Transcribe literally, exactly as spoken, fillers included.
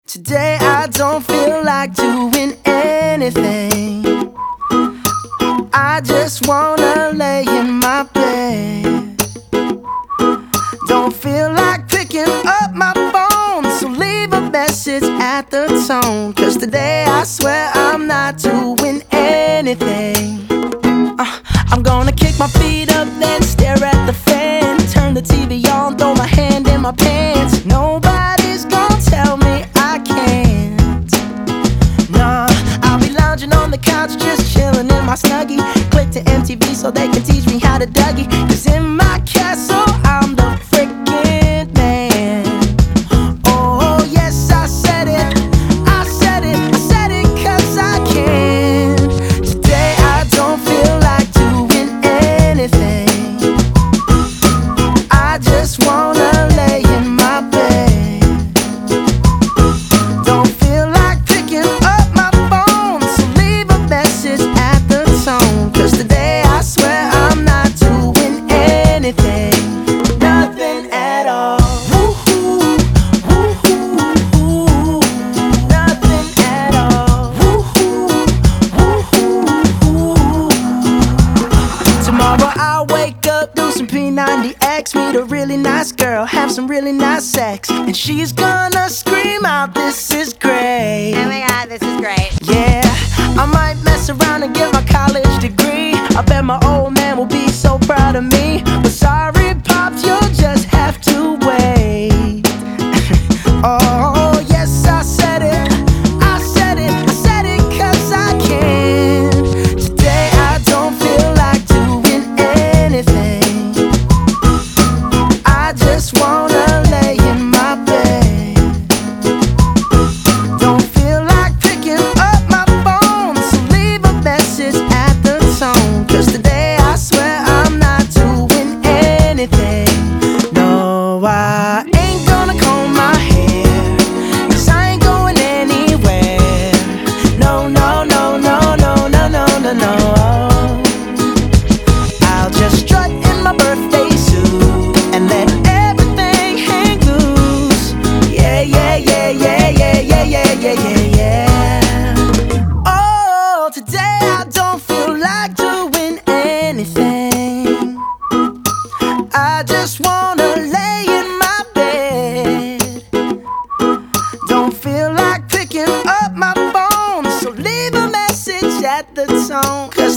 Today I don't feel like doing anything. I just wanna lay in my bed. Don't feel like picking up my phone, so leave a message at the tone. Cause today I swear I'm not doing anything. uh, I'm gonna kick my feet up, then stare at the fan. Turn the T V on, throw my hand in my pants. Nobody's gonna tell me I can't. Nah, I'll be lounging on the couch, just chilling in my Snuggie. Click to M T V so they can teach me how to Dougie. Cause in my castle I'm the freaking man. Oh yes, I said it, I said it, I said it cause I can. Today I don't feel like doing anything. I just wanna lay in my bed. Don't feel like picking up my phone, so leave a message at the tone. Cause today I swear I'm not doing anything. Nothing at all. Woo-hoo, woo-hoo, nothing at all. Woo-hoo, woo-hoo. Tomorrow I'll wake up, do some P ninety X, meet a really nice girl, have some really nice sex, and she's gonna scream out, "This is great." Oh my god, this is great. Yeah, I might mess around and get my college degree. I bet my old man will be so proud of me. But sorry, Pops, you'll just have to wait. Oh, yes, I said it, I said it, I said it cause I can. Today I don't feel like doing anything. I just wanna lay in my bed. Don't feel like picking up my phone, so leave a message at the tone. Cause today I swear I'm not doing anything. No, I ain't gonna comb my hair, cause I ain't going anywhere. No, no, no, no, no, no, no, no, no. I'll just strut in my birthday suit and let everything hang loose. Yeah, yeah, yeah, yeah, yeah, yeah, yeah, yeah, yeah, yeah. Oh, today I don't feel like doing anything. I just wanna lay in my bed. Don't feel like picking up my phone, so leave a message at the tone.